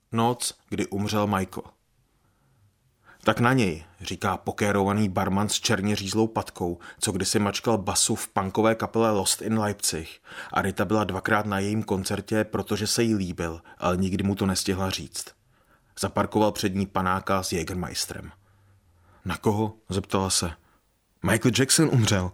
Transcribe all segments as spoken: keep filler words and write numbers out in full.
Noc, kdy umřel Michael. Tak na něj, říká pokérovaný barman s černě řízlou patkou, co kdysi mačkal basu v punkové kapele Lost in Leipzig a Rita byla dvakrát na jejím koncertě, protože se jí líbil, ale nikdy mu to nestihla říct. Zaparkoval před ní panáka s Jägermeisterem. Na koho? Zeptala se. Michael Jackson umřel.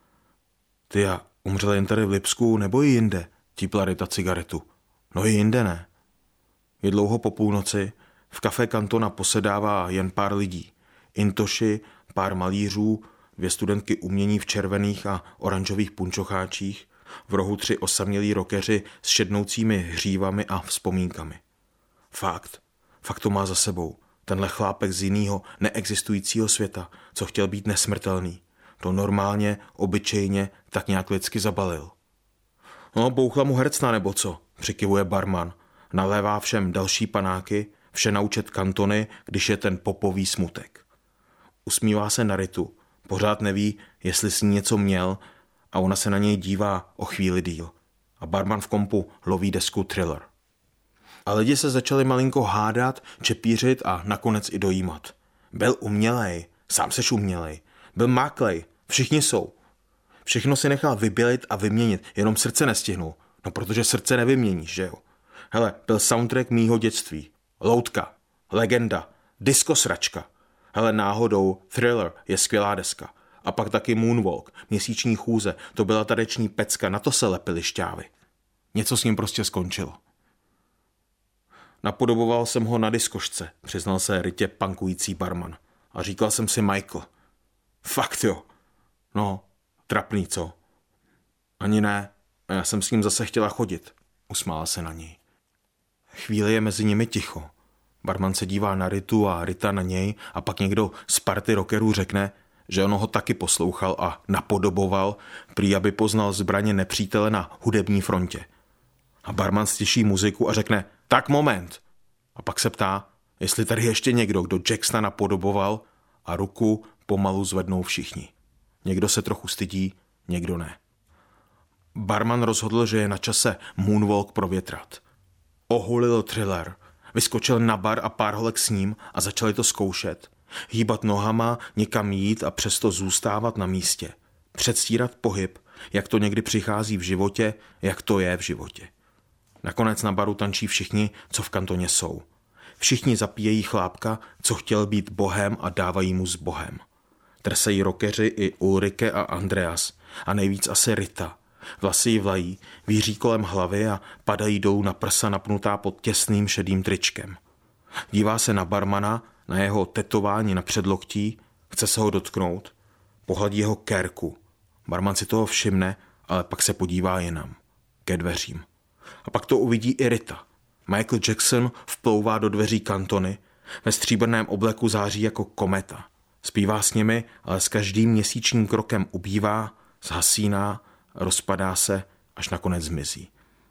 Ty a umřel jen tady v Lipsku nebo i jinde? Típla Rita cigaretu. No i jinde ne. Je dlouho po půlnoci, v Café Cantona posedává jen pár lidí. Intoši, pár malířů, dvě studentky umění v červených a oranžových punčocháčích, v rohu tři osamělí rockeři s šednoucími hřívami a vzpomínkami. Fakt, fakt to má za sebou. Tenhle chlápek z jinýho, neexistujícího světa, co chtěl být nesmrtelný. To normálně, obyčejně, tak nějak lidsky zabalil. No, bouchla mu hercna nebo co, přikivuje barman. Nalévá všem další panáky, vše naučet kantony, když je ten popový smutek. Usmívá se na Ritu, pořád neví, jestli s ní něco měl a ona se na něj dívá o chvíli díl. A barman v kompu loví desku Thriller. A lidi se začali malinko hádat, čepířit a nakonec i dojímat. Byl umělej, sám seš umělej, byl máklej, všichni jsou. Všechno si nechal vybělit a vyměnit, jenom srdce nestihnul. No protože srdce nevyměníš, že jo? Hele, byl soundtrack mýho dětství. Loutka, legenda, disco sračka. Hele, náhodou Thriller je skvělá deska. A pak taky Moonwalk, Měsíční chůze, to byla taneční pecka, na to se lepily šťávy. Něco s ním prostě skončilo. Napodoboval jsem ho na diskošce, přiznal se Ritě punkující barman. A říkal jsem si Michael. Fakt jo. No, trapný, co? Ani ne. A já jsem s ním zase chtěla chodit. Usmála se na něj. Chvíli je mezi nimi ticho. Barman se dívá na Ritu a Rita na něj a pak někdo z party rockerů řekne, že ono ho taky poslouchal a napodoboval, prý aby poznal zbraně nepřítele na hudební frontě. A barman stiší muziku a řekne, tak moment. A pak se ptá, jestli tady ještě někdo, kdo Jacksona napodoboval a ruku pomalu zvednou všichni. Někdo se trochu stydí, někdo ne. Barman rozhodl, že je na čase Moonwalk provětrat. Ohulil Thriller, vyskočil na bar a pár holek s ním a začali to zkoušet. Hýbat nohama, někam jít a přesto zůstávat na místě. Předstírat pohyb, jak to někdy přichází v životě, jak to je v životě. Nakonec na baru tančí všichni, co v kantoně jsou. Všichni zapíjejí chlápka, co chtěl být bohem a dávají mu s bohem. Trsejí rockeři i Ulrike a Andreas a nejvíc asi Rita. Vlasy jí vlají, víří kolem hlavy a padají dolů na prsa napnutá pod těsným šedým tričkem. Dívá se na barmana, na jeho tetování na předloktí, chce se ho dotknout. Pohladí jeho kérku. Barman si toho všimne, ale pak se podívá jinam. Ke dveřím. A pak to uvidí i Rita. Michael Jackson vplouvá do dveří kantony, ve stříbrném obleku září jako kometa. Zpívá s nimi, ale s každým měsíčním krokem ubývá, zhasíná, rozpadá se, až nakonec zmizí.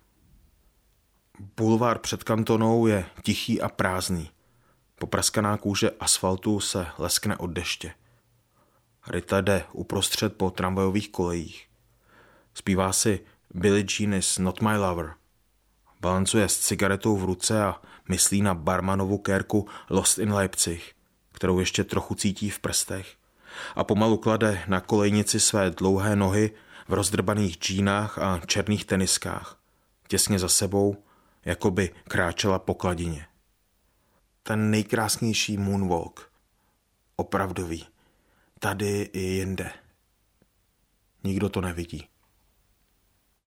Bulvár před kantonou je tichý a prázdný. Popraskaná kůže asfaltu se leskne od deště. Rita jde uprostřed po tramvajových kolejích. Zpívá si Billie Jean is not my lover. Balancuje s cigaretou v ruce a myslí na barmanovu kérku Lost in Leipzig, kterou ještě trochu cítí v prstech. A pomalu klade na kolejnici své dlouhé nohy v rozdrbaných džínách a černých teniskách. Těsně za sebou, jako by kráčela po kladině. Ten nejkrásnější moonwalk. Opravdový. Tady i jinde. Nikdo to nevidí.